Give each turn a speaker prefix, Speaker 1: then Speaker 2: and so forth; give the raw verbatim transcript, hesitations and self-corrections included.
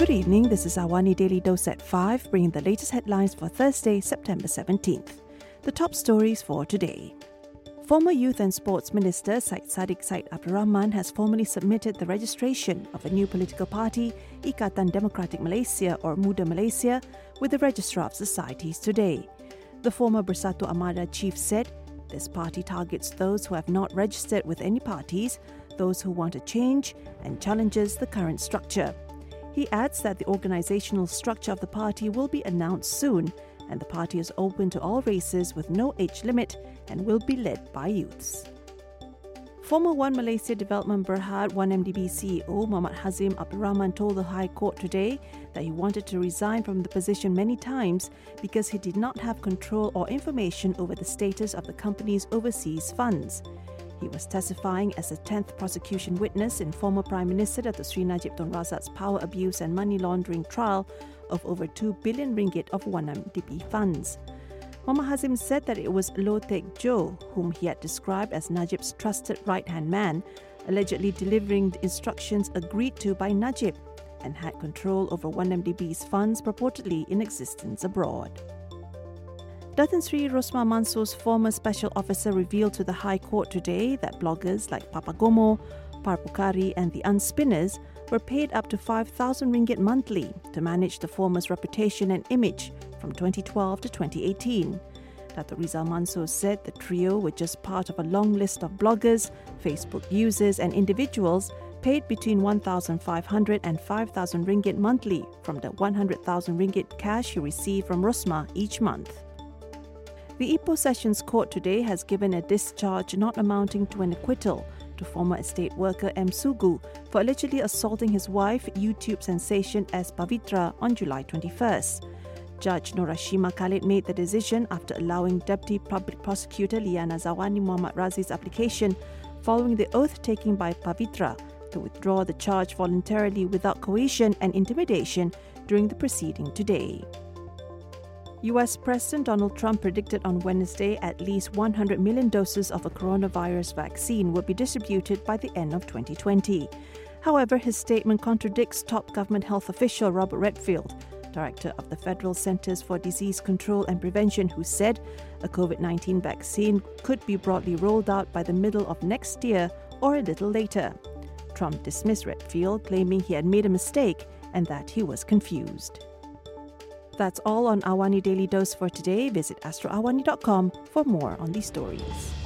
Speaker 1: Good evening, this is Awani Daily Dose at five, bringing the latest headlines for Thursday, September seventeenth. The top stories for today. Former Youth and Sports Minister Syed Saddiq Syed Abdul Rahman has formally submitted the registration of a new political party, Ikatan Demokratik Malaysia or Muda Malaysia, with the Registrar of Societies today. The former Bersatu Amada chief said this party targets those who have not registered with any parties, those who want a change, and challenges the current structure. He adds that the organisational structure of the party will be announced soon, and the party is open to all races with no age limit and will be led by youths. Former One Malaysia Development Berhad one M D B C E O Muhammad Hazim Abdul Rahman told the High Court today that he wanted to resign from the position many times because he did not have control or information over the status of the company's overseas funds. He was testifying as a tenth prosecution witness in former Prime Minister Datuk Sri Najib Tun Razak's power abuse and money laundering trial of over two billion ringgit of one M D B funds. Muhammad Hazim said that it was Loh Teck Jo, whom he had described as Najib's trusted right-hand man, allegedly delivering the instructions agreed to by Najib, and had control over one M D B's funds purportedly in existence abroad. Datin Sri Rosmah Mansur's former special officer revealed to the High Court today that bloggers like Papa Gomo, Parpukari and the Unspinners were paid up to five thousand ringgit monthly to manage the former's reputation and image from twenty twelve to twenty eighteen. Datuk Rizal Mansur said the trio were just part of a long list of bloggers, Facebook users and individuals paid between one thousand five hundred and five thousand ringgit monthly from the one hundred thousand ringgit cash he received from Rosmah each month. The Ipoh Sessions Court today has given a discharge not amounting to an acquittal to former estate worker M. Sugu for allegedly assaulting his wife, YouTube sensation S. Pavitra, on July twenty-first. Judge Norashima Khalid made the decision after allowing Deputy Public Prosecutor Liana Zawani Muhammad Razi's application following the oath taken by Pavitra to withdraw the charge voluntarily without coercion and intimidation during the proceeding today. U S President Donald Trump predicted on Wednesday at least one hundred million doses of a coronavirus vaccine will be distributed by the end of twenty twenty. However, his statement contradicts top government health official Robert Redfield, director of the Federal Centers for Disease Control and Prevention, who said a COVID nineteen vaccine could be broadly rolled out by the middle of next year or a little later. Trump dismissed Redfield, claiming he had made a mistake and that he was confused. That's all on Awani Daily Dose for today. Visit astro awani dot com for more on these stories.